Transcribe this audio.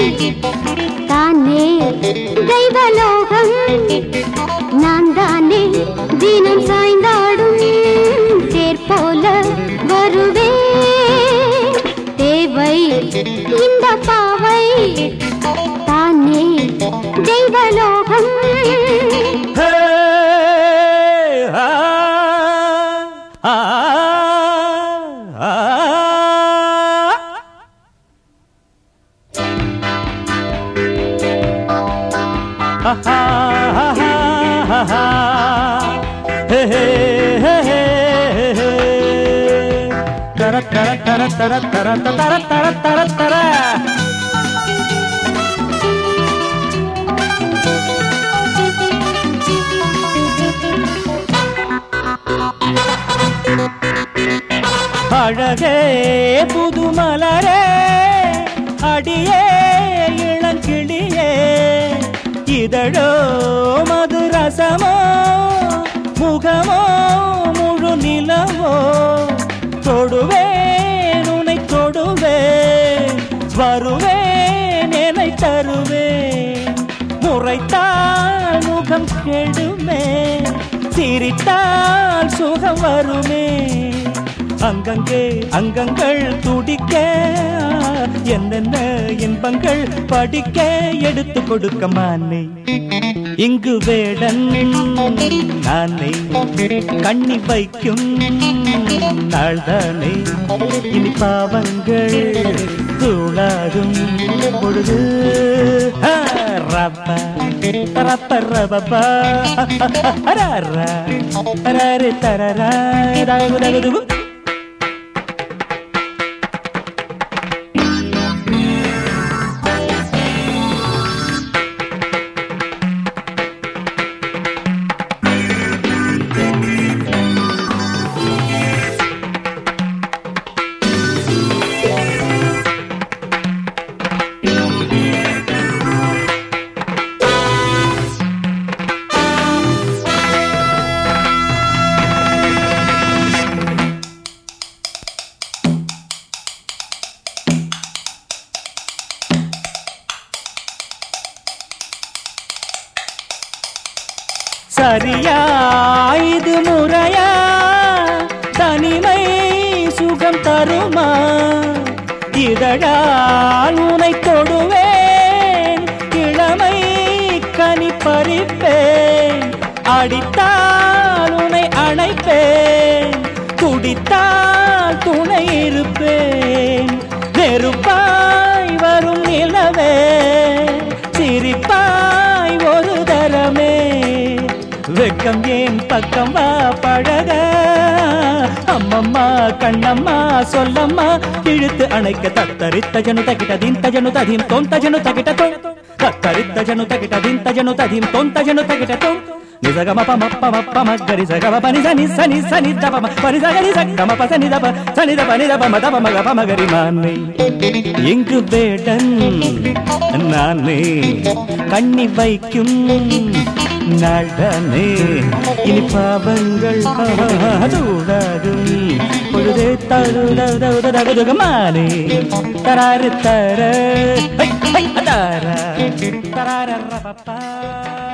தானே தெய்வலோகம் நான் தானே தினம் சாய்ந்தாடும் தேர் போல வருவே தேவை இந்த பாவை தானே தெய்வலோகம் அழகே புதுமலரே அடியே இளங்கிளியே இதழோ மதுரசமோ முகமோ முழு நிலவோ தொடுவேன் உன்னை தொடுவேன் வருவேன் என்னை தருவேன் முறைத்தால் முகம் கெடுமே சிரித்தால் சுகம் வருமே அங்கங்கே அங்கங்கள் துடிக்க என்னென்ன இன்பங்கள் படிக்க எடுத்து கொடுக்க மானே இங்கு வேடன் நானே கண்ணி வைக்கும் நாள்தானே இனி பாவங்கள் தூளாகும் பொழுது ரப்ப ரப்ப ரபப்பா ரரே தரரா தகுதகுது சரியா இது முறையா தனிமை சுகம் தருமா இதழால் உனை தொடுவேன் இளமை கனி பறிப்பேன் அடித்தால் உனை அணைப்பேன் துடித்தால் துணை இருப்பேன் நெருப்பாய் வரும் நிலவே சிரிப்பாய் ஒரு தரமே வெக்கம் ஏன் பக்கம் வா பழக அம்மம்மா கண்ணம்மா சொல்லம்மா இழுத்து அணைக்க தத்தரித்த ஜனு தகிட்ட தீன் தஜனு ததீம் தோம் தஜனு தகிட்ட தோம் தத்தரித்த ஜனு தகிட்ட தீன் தஜனு ததீம் தோம் தஜனு தகிட்ட தோம் நிசகம பமப்ப மகரி சகம பனி சனி சனி சனி தபம பனி சகரி சகம பசனி தப சனி தப நி தப மதப மக பமகரி மானே இங்கு வேடன் நானே கண்ணி வைக்கும் நாள்தானே இனி பாவங்கள் தூடாகும் பொழுதே தருதகுமானே தராரு தர தரார தரார